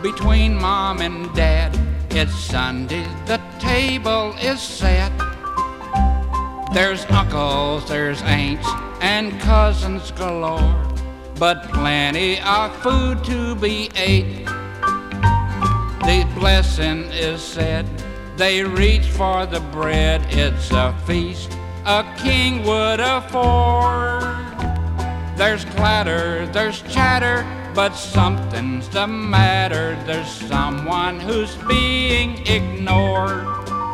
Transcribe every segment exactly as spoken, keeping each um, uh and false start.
between mom and dad. It's Sunday, the table is set. There's uncles, there's aunts, and cousins galore, but plenty of food to be ate. The blessing is said, they reach for the bread. It's a feast a king would afford. There's clatter, there's chatter, but something's the matter. There's someone who's being ignored.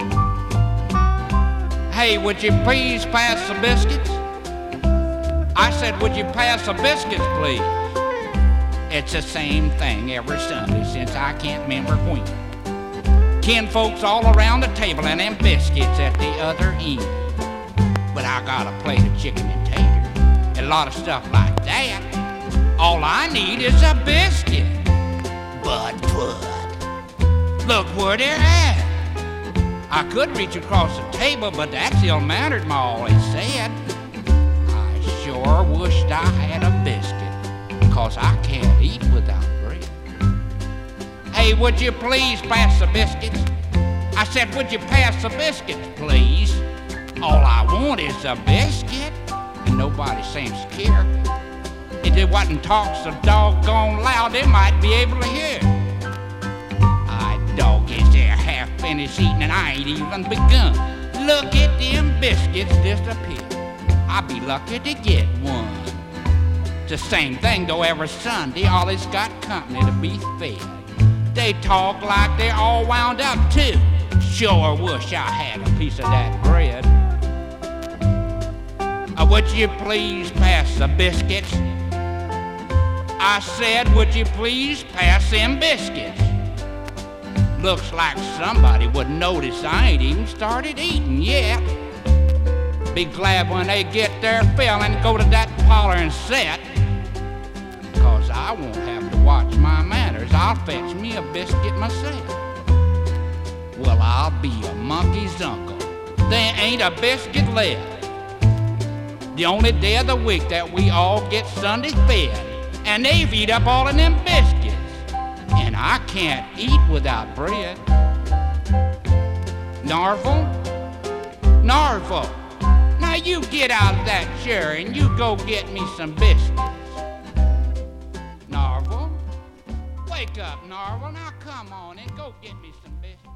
Hey, would you please pass the biscuits? I said, would you pass the biscuits, please? It's the same thing every Sunday since I can't remember when. Kin folks all around the table and them biscuits at the other end. But I got a plate of chicken and taters and a lot of stuff like that. All I need is a biscuit. But, but, look where they're at. I could reach across the table, but that still mattered, Ma always said. I sure wished I had a biscuit, 'cause I can't eat without bread. Hey, would you please pass the biscuits? I said, would you pass the biscuits, please? All I want is a biscuit, and nobody seems to care. If they wasn't talk so doggone loud, they might be able to hear. I dog is there half finished eating, and I ain't even begun. Look at them biscuits disappear. I'd be lucky to get one. It's the same thing though every Sunday, always got company to be fed. They talk like they're all wound up too. Sure wish I had a piece of that bread. Uh, would you please pass the biscuits? I said, would you please pass them biscuits? Looks like somebody would notice I ain't even started eating yet. Be glad when they get their fill and go to that parlor and sit. 'Cause I won't have to watch my manners. I'll fetch me a biscuit myself. Well, I'll be a monkey's uncle. There ain't a biscuit left. The only day of the week that we all get Sunday fed, and they've eat up all of them biscuits. And I can't eat without bread. Narvel? Narvel, now you get out of that chair and you go get me some biscuits. Narvel, wake up, Narvel. Now come on and go get me some biscuits.